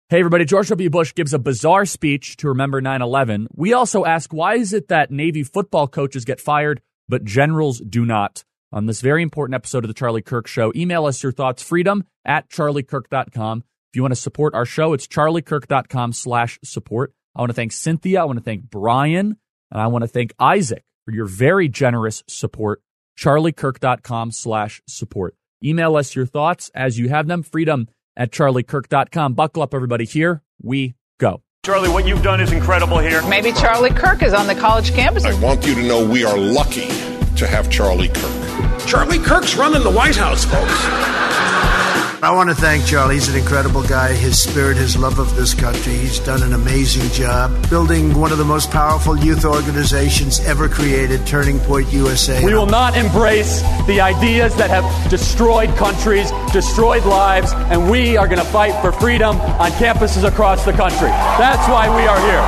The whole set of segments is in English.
Hey, everybody. George W. Bush gives a bizarre speech to remember 9/11. We also ask, why is it that Navy football coaches get fired, but generals do not? On this very important episode of The Charlie Kirk Show, email us your thoughts, freedom@charliekirk.com. If you want to support our show, it's charliekirk.com/support. I want to thank Cynthia. I want to thank Brian. And I want to thank Isaac for your very generous support. charliekirk.com/support. Email us your thoughts as you have them. freedom@charliekirk.com. Buckle up, everybody. Here we go. Charlie, what you've done is incredible here. Maybe Charlie Kirk is on the college campus. I want you to know we are lucky to have Charlie Kirk. Charlie Kirk's running the White House, folks. I want to thank Charlie. He's an incredible guy. His spirit, his love of this country. He's done an amazing job building one of the most powerful youth organizations ever created, Turning Point USA. We will not embrace the ideas that have destroyed countries, destroyed lives, and we are going to fight for freedom on campuses across the country. That's why we are here.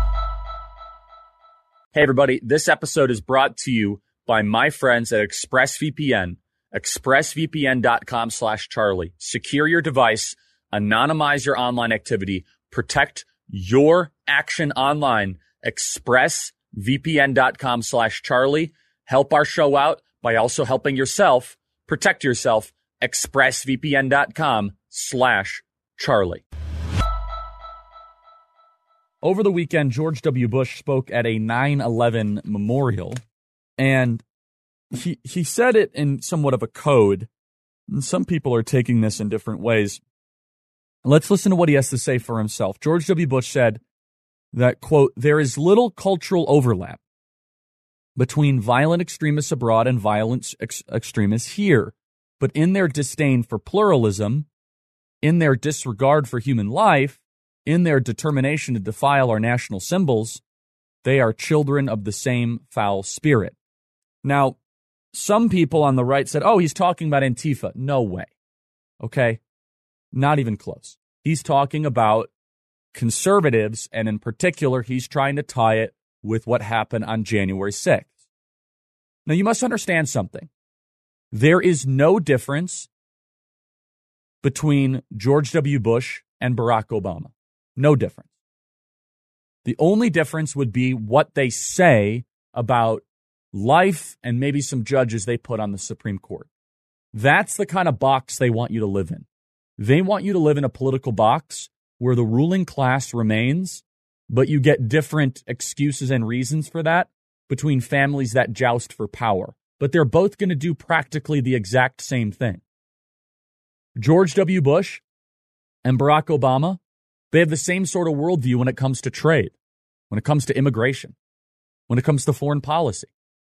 Hey, everybody. This episode is brought to you by my friends at ExpressVPN. ExpressVPN.com/Charlie. Secure your device, anonymize your online activity, protect your action online. ExpressVPN.com/Charlie. Help our show out by also helping yourself. Protect yourself. ExpressVPN.com/Charlie. Over the weekend, George W. Bush spoke at a 9/11 memorial, and he said it in somewhat of a code, and some people are taking this in different ways. Let's listen to what he has to say for himself. George W. Bush said that, quote, there is little cultural overlap between violent extremists abroad and violent extremists here, but in their disdain for pluralism, in their disregard for human life, in their determination to defile our national symbols, they are children of the same foul spirit. Now, some people on the right said, oh, he's talking about Antifa. No way. Okay? Not even close. He's talking about conservatives, and in particular, he's trying to tie it with what happened on January 6th. Now, you must understand something. There is no difference between George W. Bush and Barack Obama. No difference. The only difference would be what they say about life and maybe some judges they put on the Supreme Court. That's the kind of box they want you to live in. They want you to live in a political box where the ruling class remains, but you get different excuses and reasons for that between families that joust for power. But they're both going to do practically the exact same thing. George W. Bush and Barack Obama, they have the same sort of worldview when it comes to trade, when it comes to immigration, when it comes to foreign policy.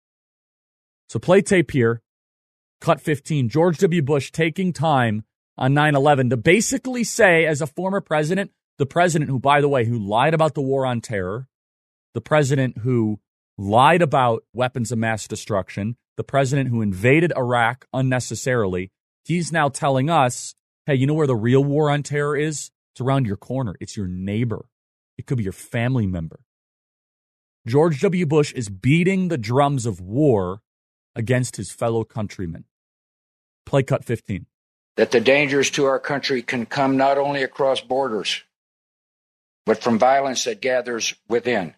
So play tape here, cut 15, George W. Bush taking time on 9/11 to basically say, as a former president, the president who, by the way, who lied about the war on terror, the president who lied about weapons of mass destruction, the president who invaded Iraq unnecessarily, he's now telling us, hey, you know where the real war on terror is? It's around your corner. It's your neighbor. It could be your family member. George W. Bush is beating the drums of war against his fellow countrymen. Play cut 15. That the dangers to our country can come not only across borders, but from violence that gathers within.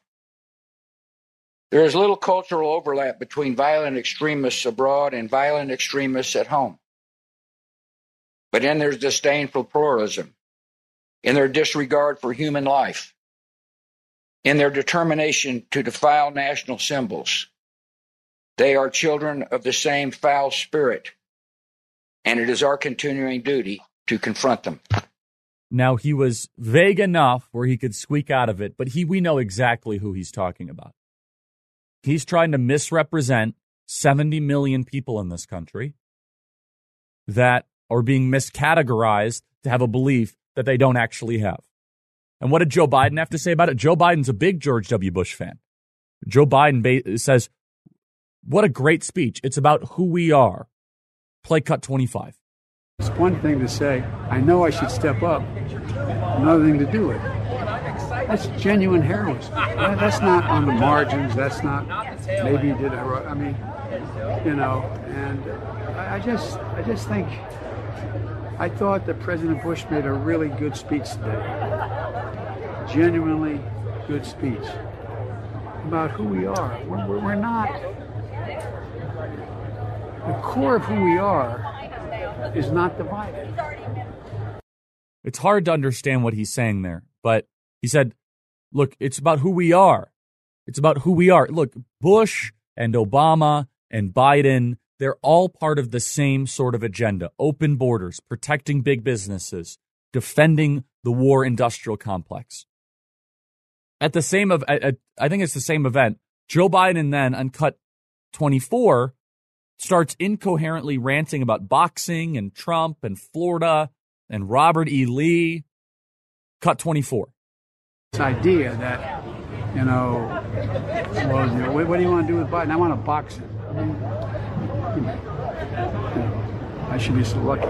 There is little cultural overlap between violent extremists abroad and violent extremists at home. But in their disdain for pluralism, in their disregard for human life, in their determination to defile national symbols, they are children of the same foul spirit, and it is our continuing duty to confront them. Now, he was vague enough where he could squeak out of it, but we know exactly who he's talking about. He's trying to misrepresent 70 million people in this country that are being miscategorized to have a belief that they don't actually have. And what did Joe Biden have to say about it? Joe Biden's a big George W. Bush fan. Joe Biden says, what a great speech. It's about who we are. Play cut 25. It's one thing to say, I know I should step up. Another thing to do it. That's genuine heroism. That's not on the margins. That's not, maybe you did it. I mean, you know, and I just think I thought that President Bush made a really good speech today. Genuinely good speech about who we are. We're not. The core of who we are is not divided. It's hard to understand what he's saying there, but he said, look, it's about who we are. It's about who we are. Look, Bush and Obama and Biden, they're all part of the same sort of agenda. Open borders, protecting big businesses, defending the war industrial complex. At the same of, I think it's the same event, Joe Biden then on Cut 24 starts incoherently ranting about boxing and Trump and Florida and Robert E. Lee. Cut 24. This idea that, what do you want to do with Biden? I want to box him. I should be so lucky.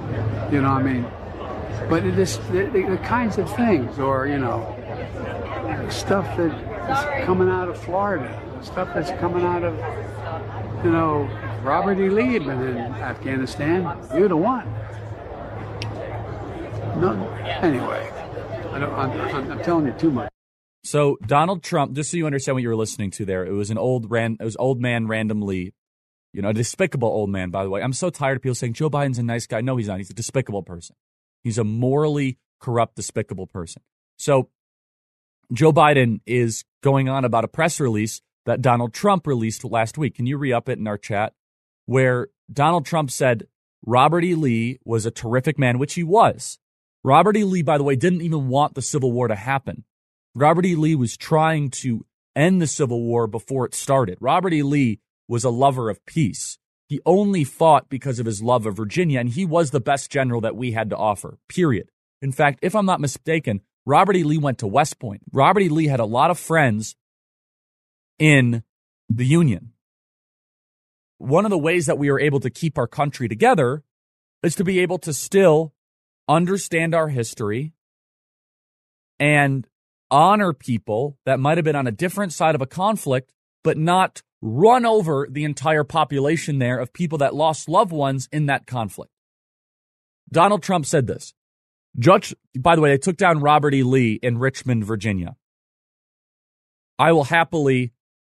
But it is the kinds of things, or, stuff that is coming out of Florida, stuff that's coming out of, Robert E. Lee had been in Afghanistan. You're the one. No, anyway, I'm telling you too much. So Donald Trump, just so you understand what you were listening to there, it was old man Random Lee, a despicable old man, by the way. I'm so tired of people saying Joe Biden's a nice guy. No, he's not. He's a despicable person. He's a morally corrupt, despicable person. So Joe Biden is going on about a press release that Donald Trump released last week. Can you re-up it in our chat? Where Donald Trump said Robert E. Lee was a terrific man, which he was. Robert E. Lee, by the way, didn't even want the Civil War to happen. Robert E. Lee was trying to end the Civil War before it started. Robert E. Lee was a lover of peace. He only fought because of his love of Virginia, and he was the best general that we had to offer, period. In fact, if I'm not mistaken, Robert E. Lee went to West Point. Robert E. Lee had a lot of friends in the Union. One of the ways that we are able to keep our country together is to be able to still understand our history and honor people that might have been on a different side of a conflict, but not run over the entire population there of people that lost loved ones in that conflict. Donald Trump said this. By the way, they took down Robert E. Lee in Richmond, Virginia. I will happily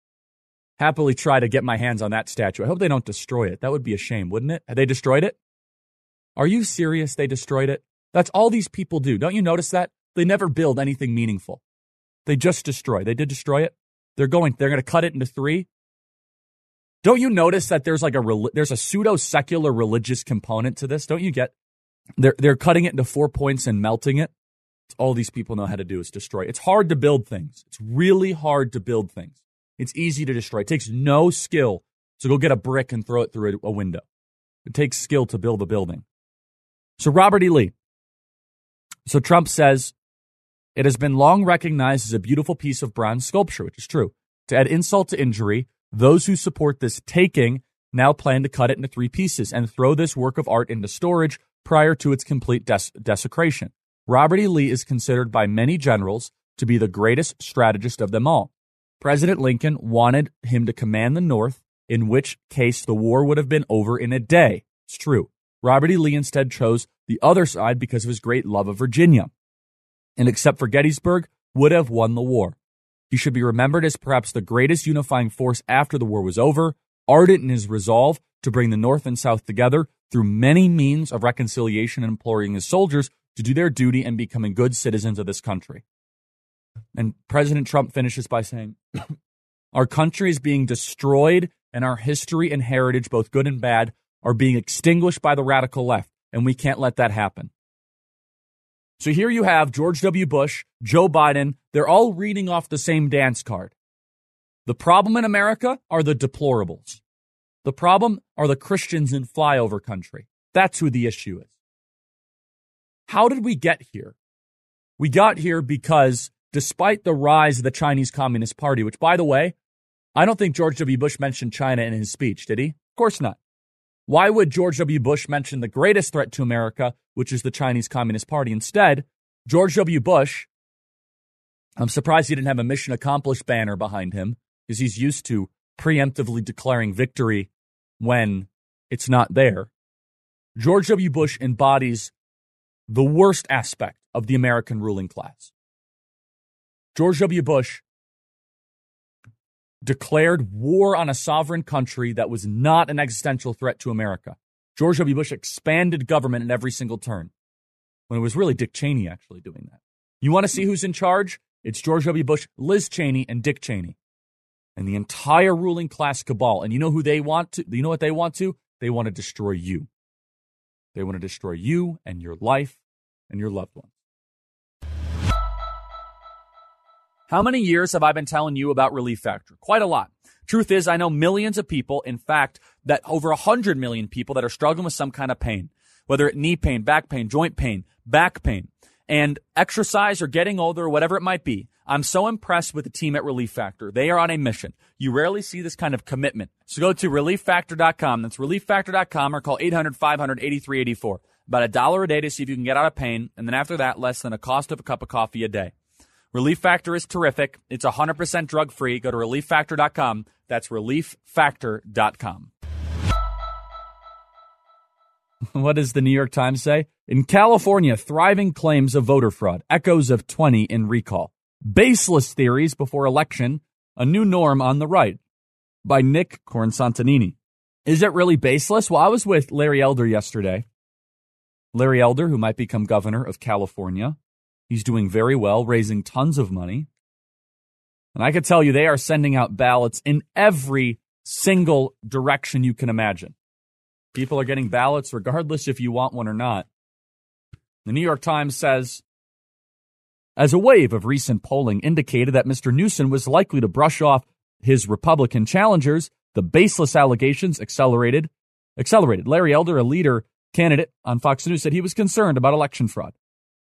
try to get my hands on that statue. I hope they don't destroy it. That would be a shame, wouldn't it? Had they destroyed it? Are you serious they destroyed it? That's all these people do. Don't you notice that? They never build anything meaningful. They just destroy. They did destroy it. They're going to cut it into 3. Don't you notice that there's a pseudo-secular religious component to this? Don't you get? They're cutting it into 4 points and melting it. It's all these people know how to do is destroy. It's hard to build things. It's really hard to build things. It's easy to destroy. It takes no skill to go get a brick and throw it through a window. It takes skill to build a building. So Robert E. Lee. So Trump says, it has been long recognized as a beautiful piece of bronze sculpture, which is true. To add insult to injury, those who support this taking now plan to cut it into 3 pieces and throw this work of art into storage prior to its complete desecration. Robert E. Lee is considered by many generals to be the greatest strategist of them all. President Lincoln wanted him to command the North, in which case the war would have been over in a day. It's true. Robert E. Lee instead chose the other side because of his great love of Virginia, and except for Gettysburg, would have won the war. He should be remembered as perhaps the greatest unifying force after the war was over, ardent in his resolve to bring the North and South together through many means of reconciliation and imploring his soldiers to do their duty and becoming good citizens of this country. And President Trump finishes by saying, our country is being destroyed and our history and heritage, both good and bad, are being extinguished by the radical left, and we can't let that happen. So here you have George W. Bush, Joe Biden. They're all reading off the same dance card. The problem in America are the deplorables. The problem are the Christians in flyover country. That's who the issue is. How did we get here? We got here because despite the rise of the Chinese Communist Party, which, by the way, I don't think George W. Bush mentioned China in his speech, did he? Of course not. Why would George W. Bush mention the greatest threat to America, which is the Chinese Communist Party? Instead, George W. Bush, I'm surprised he didn't have a mission accomplished banner behind him, because he's used to preemptively declaring victory when it's not there. George W. Bush embodies the worst aspect of the American ruling class. George W. Bush declared war on a sovereign country that was not an existential threat to America. George W. Bush expanded government at every single turn, when it was really Dick Cheney actually doing that. You want to see who's in charge? It's George W. Bush, Liz Cheney, and Dick Cheney. And the entire ruling class cabal. And you know who they want to? You know what they want to? They want to destroy you. They want to destroy you and your life and your loved ones. How many years have I been telling you about Relief Factor? Quite a lot. Truth is, I know millions of people, in fact, that over 100 million people that are struggling with some kind of pain, whether it's knee pain, back pain, joint pain, back pain, and exercise or getting older or whatever it might be. I'm so impressed with the team at Relief Factor. They are on a mission. You rarely see this kind of commitment. So go to ReliefFactor.com. That's ReliefFactor.com or call 800-500-8384. About $1 a day to see if you can get out of pain. And then after that, less than a cost of a cup of coffee a day. Relief Factor is terrific. It's 100% drug-free. Go to ReliefFactor.com. That's ReliefFactor.com. What does the New York Times say? In California, thriving claims of voter fraud. Echoes of 20 in recall. Baseless theories before election. A new norm on the right. By Nick Coransantonini. Is it really baseless? Well, I was with Larry Elder yesterday. Larry Elder, who might become governor of California. He's doing very well, raising tons of money. And I can tell you they are sending out ballots in every single direction you can imagine. People are getting ballots regardless if you want one or not. The New York Times says, as a wave of recent polling indicated that Mr. Newsom was likely to brush off his Republican challengers, the baseless allegations accelerated. Larry Elder, a leader candidate on Fox News, said he was concerned about election fraud.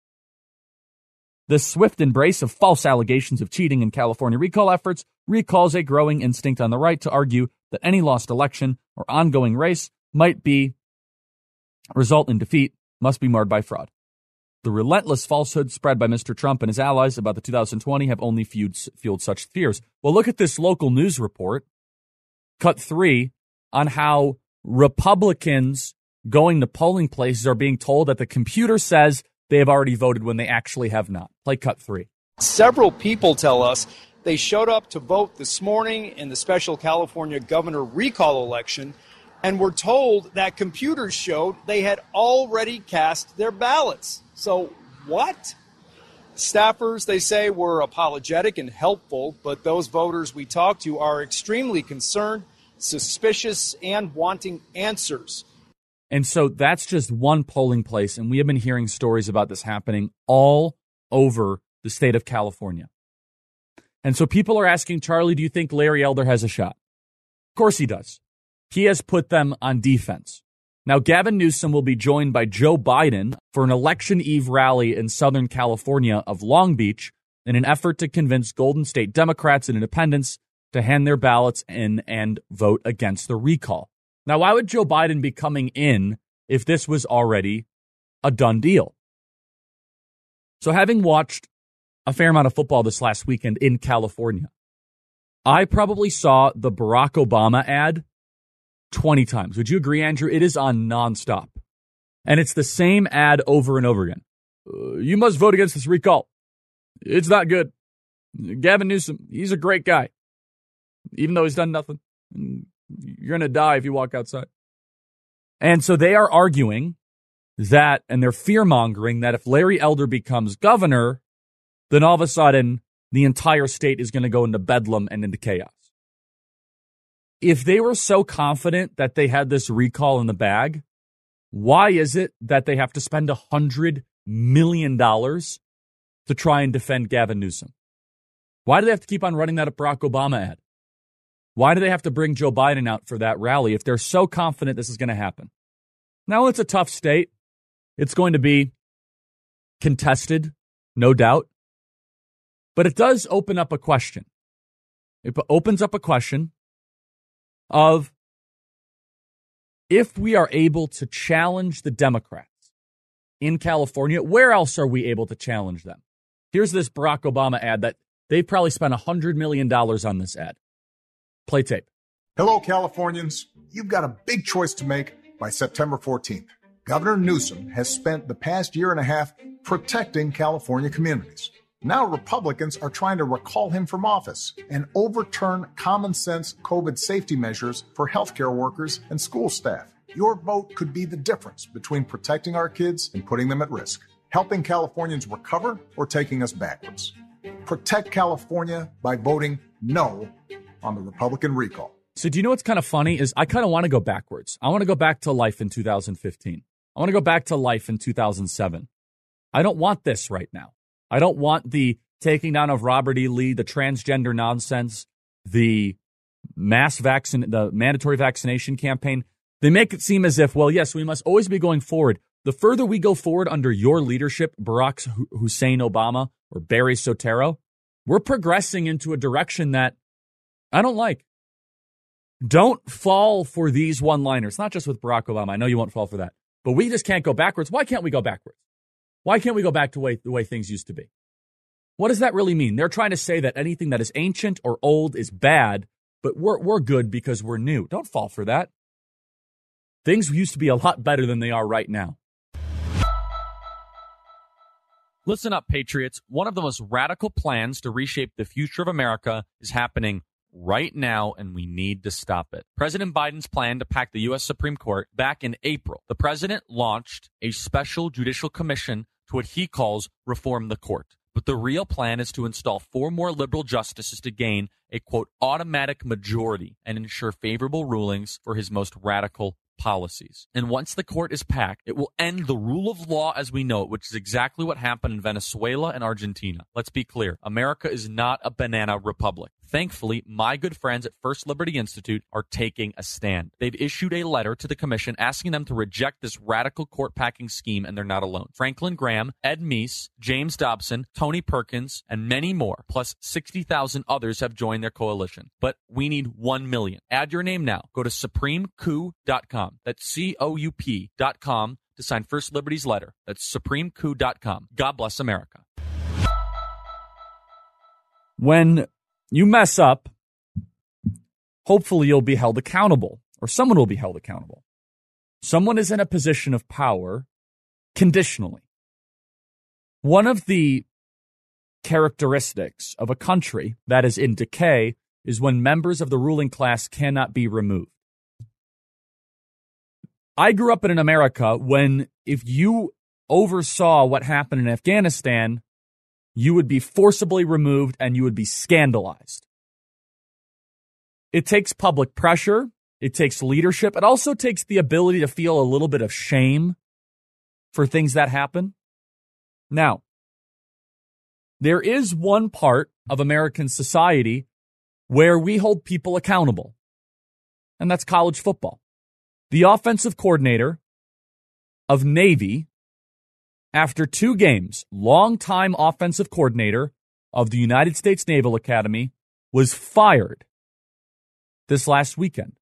This swift embrace of false allegations of cheating in California recall efforts recalls a growing instinct on the right to argue that any lost election or ongoing race might result in defeat, must be marred by fraud. The relentless falsehoods spread by Mr. Trump and his allies about the 2020 have only fueled such fears. Well, look at this local news report, cut 3, on how Republicans going to polling places are being told that the computer says they have already voted when they actually have not. Play cut 3. Several people tell us they showed up to vote this morning in the special California governor recall election and were told that computers showed they had already cast their ballots. So what? Staffers, they say, were apologetic and helpful, but those voters we talked to are extremely concerned, suspicious, and wanting answers. And so that's just one polling place, and we have been hearing stories about this happening all over the state of California. And so people are asking, Charlie, do you think Larry Elder has a shot? Of course he does. He has put them on defense. Now, Gavin Newsom will be joined by Joe Biden for an election eve rally in Southern California of Long Beach in an effort to convince Golden State Democrats and independents to hand their ballots in and vote against the recall. Now, why would Joe Biden be coming in if this was already a done deal? So having watched a fair amount of football this last weekend in California, I probably saw the Barack Obama ad 20 times. Would you agree, Andrew? It is on nonstop. And it's the same ad over and over again. You must vote against this recall. It's not good. Gavin Newsom, he's a great guy. Even though he's done nothing. You're going to die if you walk outside. And so they are arguing that, and they're fear-mongering that if Larry Elder becomes governor, then all of a sudden the entire state is going to go into bedlam and into chaos. If they were so confident that they had this recall in the bag, why is it that they have to spend $100 million to try and defend Gavin Newsom? Why do they have to keep on running that Barack Obama ad? Why do they have to bring Joe Biden out for that rally if they're so confident this is going to happen? Now, it's a tough state. It's going to be contested, no doubt. But it does open up a question. It opens up a question of if we are able to challenge the Democrats in California, where else are we able to challenge them? Here's this Barack Obama ad that they've probably spent $100 million on this ad. Play tape. Hello, Californians. You've got a big choice to make by September 14th. Governor Newsom has spent the past year and a half protecting California communities. Now Republicans are trying to recall him from office and overturn common sense COVID safety measures for healthcare workers and school staff. Your vote could be the difference between protecting our kids and putting them at risk, helping Californians recover or taking us backwards. Protect California by voting no on the Republican recall. So do you know what's kind of funny is I kind of want to go backwards. I want to go back to life in 2015. I want to go back to life in 2007. I don't want this right now. I don't want the taking down of Robert E. Lee, the transgender nonsense, the the mandatory vaccination campaign. They make it seem as if, well, yes, we must always be going forward. The further we go forward under your leadership, Barack Hussein Obama or Barry Soetoro, we're progressing into a direction that I don't like. Don't fall for these one-liners, not just with Barack Obama. I know you won't fall for that. But we just can't go backwards. Why can't we go backwards? Why can't we go back to the way things used to be? What does that really mean? They're trying to say that anything that is ancient or old is bad, but we're good because we're new. Don't fall for that. Things used to be a lot better than they are right now. Listen up, Patriots. One of the most radical plans to reshape the future of America is happening right now, and we need to stop it. President Biden's plan to pack the U.S. Supreme Court back in April. The president launched a special judicial commission to what he calls reform the court. But the real plan is to install 4 more liberal justices to gain a, quote, automatic majority and ensure favorable rulings for his most radical policies. And once the court is packed, it will end the rule of law as we know it, which is exactly what happened in Venezuela and Argentina. Let's be clear. America is not a banana republic. Thankfully, my good friends at First Liberty Institute are taking a stand. They've issued a letter to the commission asking them to reject this radical court-packing scheme, and they're not alone. Franklin Graham, Ed Meese, James Dobson, Tony Perkins, and many more, plus 60,000 others have joined their coalition. But we need 1 million. Add your name now. Go to SupremeCoop.com. That's COUP.com to sign First Liberty's letter. That's SupremeCoop.com. God bless America. When you mess up, hopefully you'll be held accountable, or someone will be held accountable. Someone is in a position of power conditionally. One of the characteristics of a country that is in decay is when members of the ruling class cannot be removed. I grew up in an America when if you oversaw what happened in Afghanistan, you would be forcibly removed and you would be scandalized. It takes public pressure. It takes leadership. It also takes the ability to feel a little bit of shame for things that happen. Now, there is one part of American society where we hold people accountable, and that's college football. The offensive coordinator of Navy, after 2 games, longtime offensive coordinator of the United States Naval Academy, was fired this last weekend.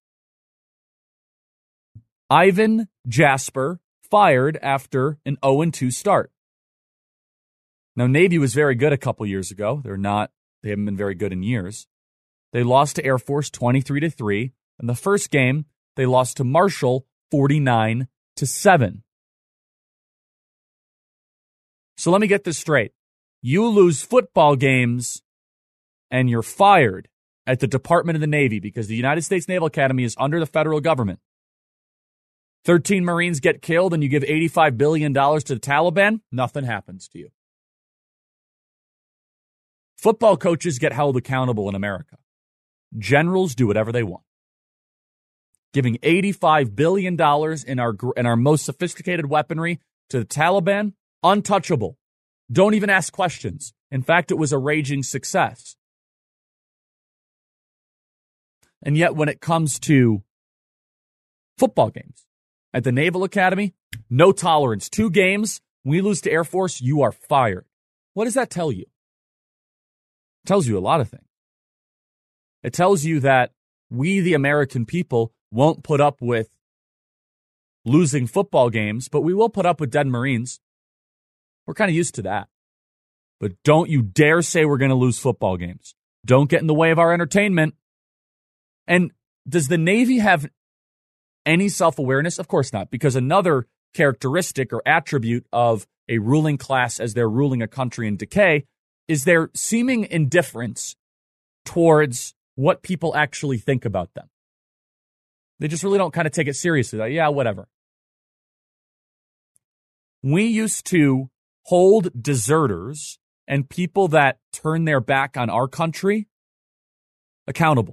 Ivan Jasper fired after an 0-2 start. Now, Navy was very good a couple years ago. They haven't been very good in years. They lost to Air Force 23-3. In the first game, they lost to Marshall 49-7. So let me get this straight. You lose football games and you're fired at the Department of the Navy because the United States Naval Academy is under the federal government. 13 Marines get killed and you give $85 billion to the Taliban, nothing happens to you. Football coaches get held accountable in America. Generals do whatever they want. Giving $85 billion in our most sophisticated weaponry to the Taliban, untouchable. Don't even ask questions. In fact, it was a raging success. And yet when it comes to football games at the Naval Academy, no tolerance. 2 games, we lose to Air Force, you are fired. What does that tell you? It tells you a lot of things. It tells you that we, the American people, won't put up with losing football games, but we will put up with dead Marines. We're kind of used to that. But don't you dare say we're going to lose football games. Don't get in the way of our entertainment. And does the Navy have any self-awareness? Of course not, because another characteristic or attribute of a ruling class as they're ruling a country in decay is their seeming indifference towards what people actually think about them. They just really don't kind of take it seriously. Like, yeah, whatever. We used to hold deserters and people that turn their back on our country accountable.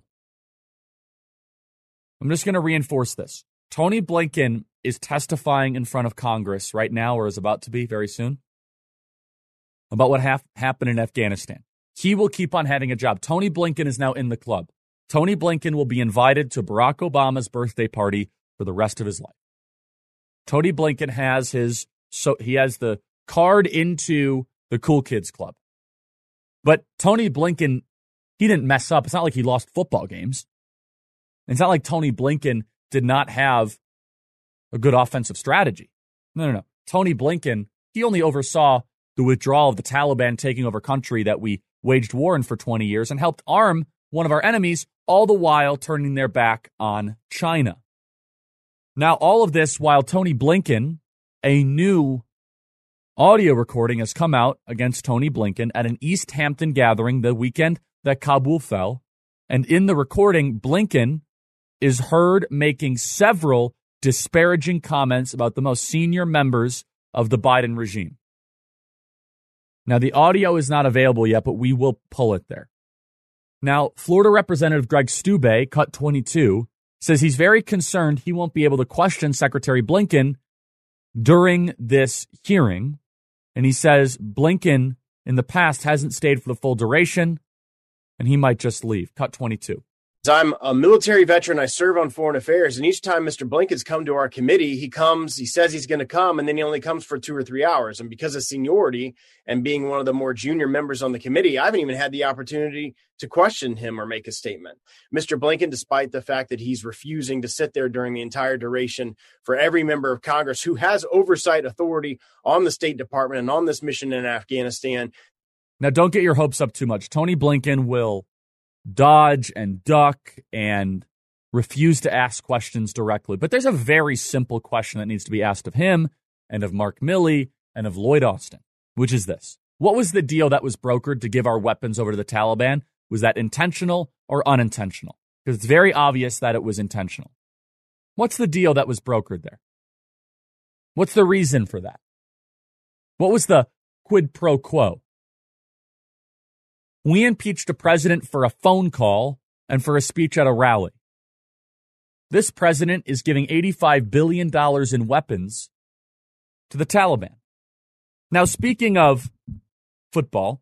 I'm just going to reinforce this. Tony Blinken is testifying in front of Congress right now, or is about to be very soon, about what happened in Afghanistan. He will keep on having a job. Tony Blinken is now in the club. Tony Blinken will be invited to Barack Obama's birthday party for the rest of his life. Tony Blinken has he has the card into the Cool Kids Club. But Tony Blinken, he didn't mess up. It's not like he lost football games. It's not like Tony Blinken did not have a good offensive strategy. No. Tony Blinken, he only oversaw the withdrawal of the Taliban taking over country that we waged war in for 20 years and helped arm one of our enemies, all the while turning their back on China. Now, all of this while Tony Blinken, a new audio recording has come out against Tony Blinken at an East Hampton gathering the weekend that Kabul fell. And in the recording, Blinken is heard making several disparaging comments about the most senior members of the Biden regime. Now, the audio is not available yet, but we will pull it there. Now, Florida Representative Greg Stubbe, cut 22, says he's very concerned he won't be able to question Secretary Blinken during this hearing. And he says Blinken in the past hasn't stayed for the full duration, and he might just leave. Cut 22. I'm a military veteran. I serve on foreign affairs. And each time Mr. Blinken's come to our committee, he says he's going to come, and then he only comes for 2 or 3 hours. And because of seniority and being one of the more junior members on the committee, I haven't even had the opportunity to question him or make a statement. Mr. Blinken, despite the fact that he's refusing to sit there during the entire duration for every member of Congress who has oversight authority on the State Department and on this mission in Afghanistan. Now, don't get your hopes up too much. Tony Blinken will dodge and duck and refuse to ask questions directly. But there's a very simple question that needs to be asked of him and of Mark Milley and of Lloyd Austin, which is this. What was the deal that was brokered to give our weapons over to the Taliban? Was that intentional or unintentional? Because it's very obvious that it was intentional. What's the deal that was brokered there? What's the reason for that? What was the quid pro quo? We impeached a president for a phone call and for a speech at a rally. This president is giving $85 billion in weapons to the Taliban. Now, speaking of football,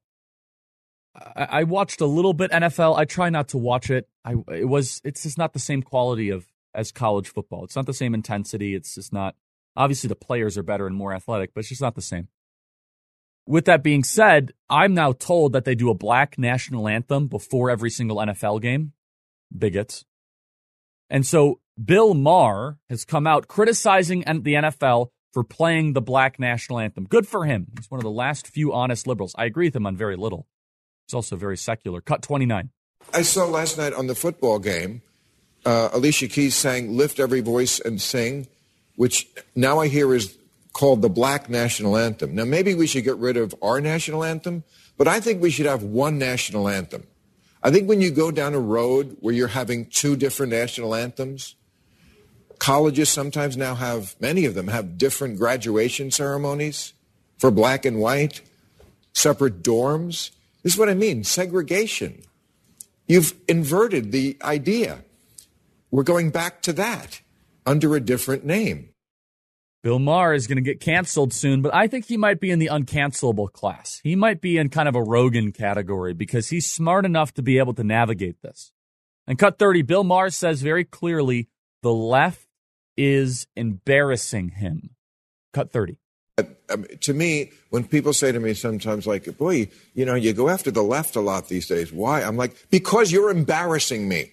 I watched a little bit NFL. I try not to watch it. It's just not the same quality as college football. It's not the same intensity. It's just not. Obviously, the players are better and more athletic, but it's just not the same. With that being said, I'm now told that they do a black national anthem before every single NFL game. Bigots. And so Bill Maher has come out criticizing the NFL for playing the black national anthem. Good for him. He's one of the last few honest liberals. I agree with him on very little. He's also very secular. Cut 29. I saw last night on the football game, Alicia Keys sang "Lift Every Voice and Sing," which now I hear is called the Black National Anthem. Now, maybe we should get rid of our national anthem, but I think we should have one national anthem. I think when you go down a road where you're having 2 different national anthems, colleges sometimes now have, many of them have different graduation ceremonies for black and white, separate dorms. This is what I mean, segregation. You've inverted the idea. We're going back to that under a different name. Bill Maher is going to get canceled soon, but I think he might be in the uncancelable class. He might be in kind of a Rogan category because he's smart enough to be able to navigate this. And cut 30, Bill Maher says very clearly the left is embarrassing him. Cut 30. To me, when people say to me sometimes like, boy, you go after the left a lot these days. Why? I'm like, because you're embarrassing me.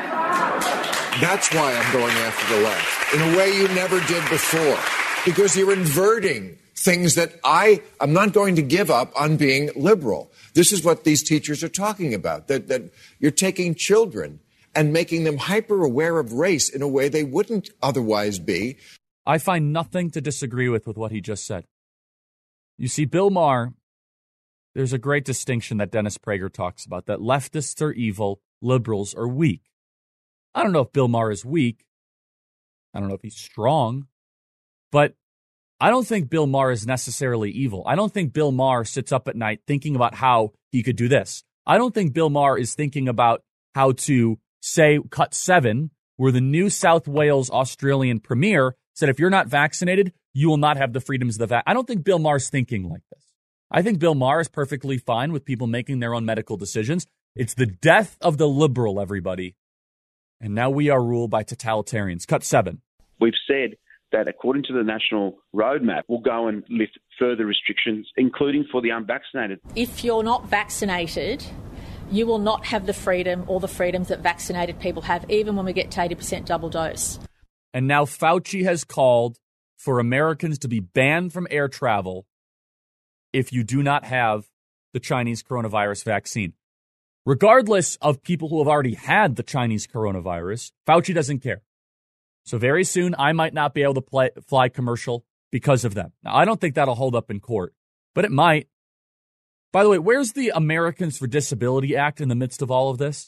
That's why I'm going after the left in a way you never did before. Because you're inverting things that I'm not going to give up on being liberal. This is what these teachers are talking about, that you're taking children and making them hyper aware of race in a way they wouldn't otherwise be. I find nothing to disagree with what he just said. You see, Bill Maher, there's a great distinction that Dennis Prager talks about, that leftists are evil, liberals are weak. I don't know if Bill Maher is weak. I don't know if he's strong. But I don't think Bill Maher is necessarily evil. I don't think Bill Maher sits up at night thinking about how he could do this. I don't think Bill Maher is thinking about how to, say, cut 7, where the New South Wales Australian Premier said if you're not vaccinated, you will not have the freedoms of the vaccine. I don't think Bill Maher's thinking like this. I think Bill Maher is perfectly fine with people making their own medical decisions. It's the death of the liberal, everybody. And now we are ruled by totalitarians. Cut 7. We've said that according to the national roadmap, we'll go and lift further restrictions, including for the unvaccinated. If you're not vaccinated, you will not have the freedom or the freedoms that vaccinated people have, even when we get to 80% double dose. And now Fauci has called for Americans to be banned from air travel if you do not have the Chinese coronavirus vaccine. Regardless of people who have already had the Chinese coronavirus, Fauci doesn't care. So very soon, I might not be able to fly commercial because of them. Now, I don't think that'll hold up in court, but it might. By the way, where's the Americans for Disability Act in the midst of all of this?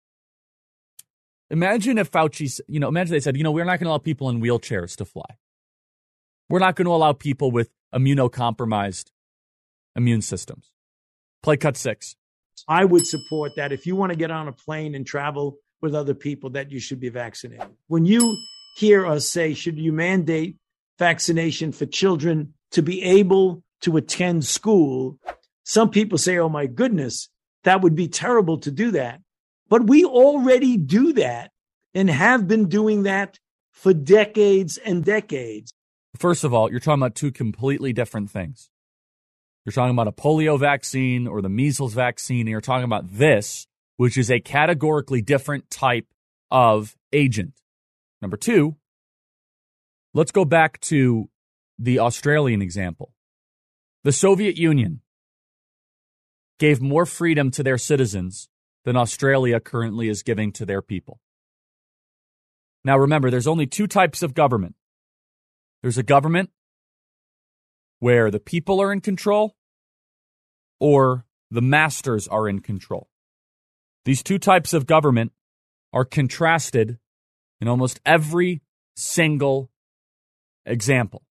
Imagine if Fauci, imagine they said, we're not going to allow people in wheelchairs to fly. We're not going to allow people with immunocompromised immune systems. Play cut 6. I would support that if you want to get on a plane and travel with other people, that you should be vaccinated. When you hear us say, should you mandate vaccination for children to be able to attend school, some people say, oh my goodness, that would be terrible to do that. But we already do that and have been doing that for decades and decades. First of all, you're talking about two completely different things. You're talking about a polio vaccine or the measles vaccine, and you're talking about this, which is a categorically different type of agent. Number 2, let's go back to the Australian example. The Soviet Union gave more freedom to their citizens than Australia currently is giving to their people. Now remember, there's only 2 types of government. There's a government where the people are in control or the masters are in control. These 2 types of government are contrasted in almost every single example.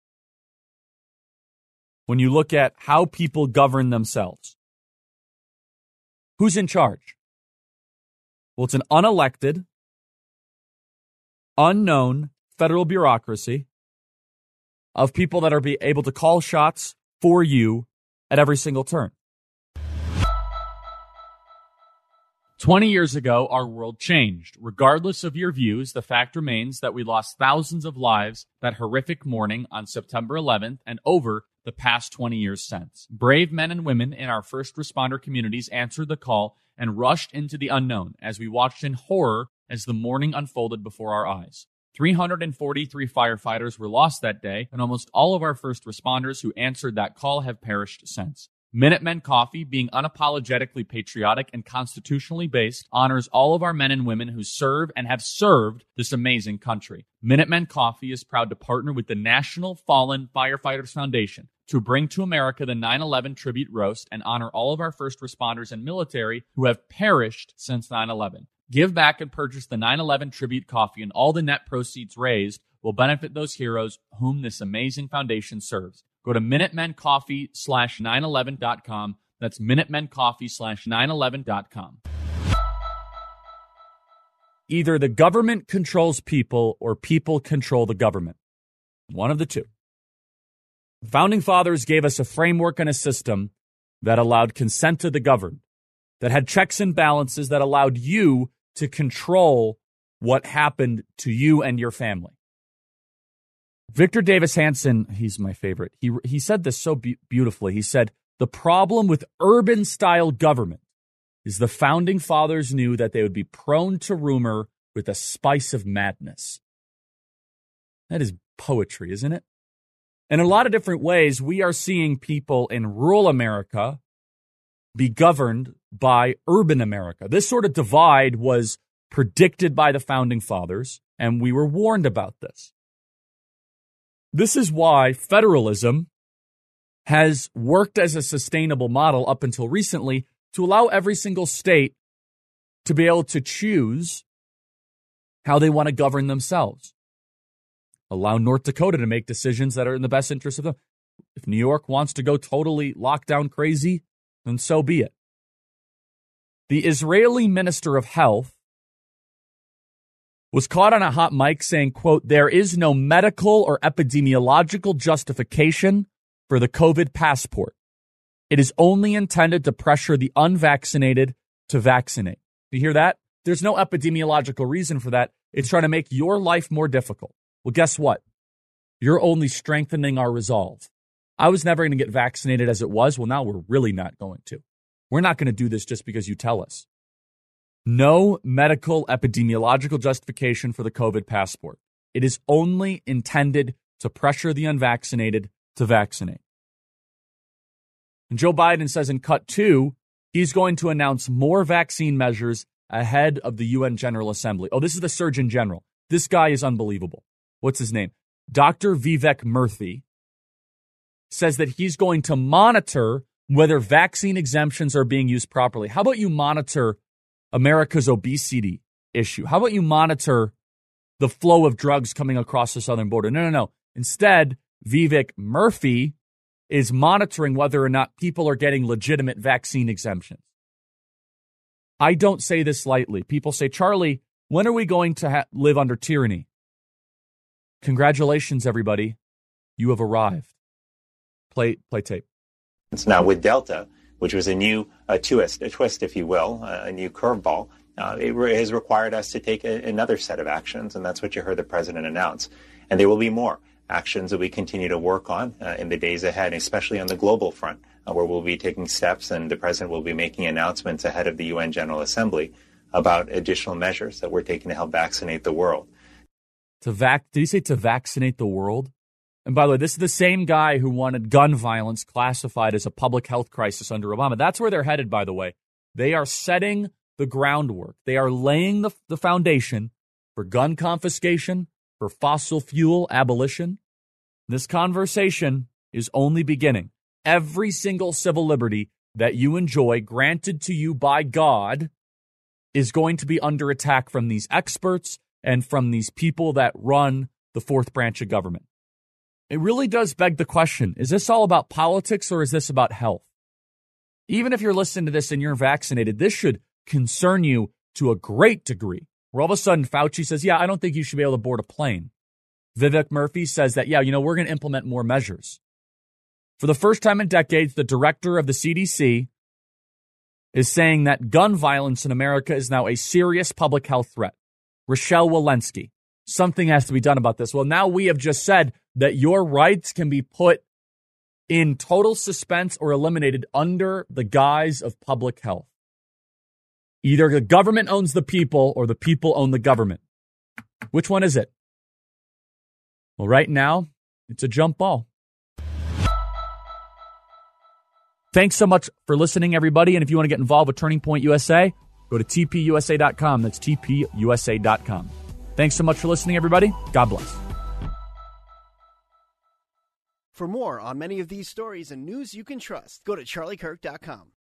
When you look at how people govern themselves, who's in charge? Well, it's an unelected, unknown federal bureaucracy of people that are able to call shots for you at every single turn. 20 years ago, our world changed. Regardless of your views, the fact remains that we lost thousands of lives that horrific morning on September 11th and over the past 20 years since. Brave men and women in our first responder communities answered the call and rushed into the unknown as we watched in horror as the morning unfolded before our eyes. 343 firefighters were lost that day, and almost all of our first responders who answered that call have perished since. Minutemen Coffee, being unapologetically patriotic and constitutionally based, honors all of our men and women who serve and have served this amazing country. Minutemen Coffee is proud to partner with the National Fallen Firefighters Foundation to bring to America the 9/11 Tribute Roast and honor all of our first responders and military who have perished since 9/11. Give back and purchase the 9/11 Tribute Coffee, and all the net proceeds raised will benefit those heroes whom this amazing foundation serves. Go to MinutemenCoffee/911.com. That's MinutemenCoffee/911.com. Either the government controls people or people control the government. One of the two. The Founding Fathers gave us a framework and a system that allowed consent to the governed, that had checks and balances that allowed you to control what happened to you and your family. Victor Davis Hanson, he's my favorite. He said this so beautifully. He said, the problem with urban-style government is the Founding Fathers knew that they would be prone to rumor with a spice of madness. That is poetry, isn't it? In a lot of different ways, we are seeing people in rural America be governed by urban America. This sort of divide was predicted by the Founding Fathers, and we were warned about this. This is why federalism has worked as a sustainable model up until recently to allow every single state to be able to choose how they want to govern themselves. Allow North Dakota to make decisions that are in the best interest of them. If New York wants to go totally lockdown crazy, then so be it. The Israeli Minister of Health was caught on a hot mic saying, quote, there is no medical or epidemiological justification for the COVID passport. It is only intended to pressure the unvaccinated to vaccinate. You hear that? There's no epidemiological reason for that. It's trying to make your life more difficult. Well, guess what? You're only strengthening our resolve. I was never going to get vaccinated as it was. Well, now we're really not going to. We're not going to do this just because you tell us. No medical epidemiological justification for the COVID passport. It is only intended to pressure the unvaccinated to vaccinate. And Joe Biden says in cut 2, he's going to announce more vaccine measures ahead of the UN General Assembly. Oh, this is the Surgeon General. This guy is unbelievable. What's his name? Dr. Vivek Murthy says that he's going to monitor whether vaccine exemptions are being used properly. How about you monitor America's obesity issue? How about you monitor the flow of drugs coming across the southern border? No. Instead, Vivek Murthy is monitoring whether or not people are getting legitimate vaccine exemptions. I don't say this lightly. People say, Charlie, when are we going to live under tyranny? Congratulations, everybody. You have arrived. Play tape. It's now with Delta, which was a new twist, if you will, a new curveball. It has required us to take another set of actions, and that's what you heard the president announce. And there will be more actions that we continue to work on in the days ahead, especially on the global front, where we'll be taking steps and the president will be making announcements ahead of the UN General Assembly about additional measures that we're taking to help vaccinate the world. Did he say to vaccinate the world? And by the way, this is the same guy who wanted gun violence classified as a public health crisis under Obama. That's where they're headed, by the way. They are setting the groundwork. They are laying the foundation for gun confiscation, for fossil fuel abolition. This conversation is only beginning. Every single civil liberty that you enjoy, granted to you by God, is going to be under attack from these experts and from these people that run the fourth branch of government. It really does beg the question, is this all about politics or is this about health? Even if you're listening to this and you're vaccinated, this should concern you to a great degree. Where all of a sudden Fauci says, I don't think you should be able to board a plane. Vivek Murthy says that, we're going to implement more measures. For the first time in decades, the director of the CDC is saying that gun violence in America is now a serious public health threat. Rochelle Walensky, something has to be done about this. Well, now we have just said that your rights can be put in total suspense or eliminated under the guise of public health. Either the government owns the people or the people own the government. Which one is it? Well, right now, it's a jump ball. Thanks so much for listening, everybody. And if you want to get involved with Turning Point USA, go to tpusa.com. That's tpusa.com. Thanks so much for listening, everybody. God bless. For more on many of these stories and news you can trust, go to charliekirk.com.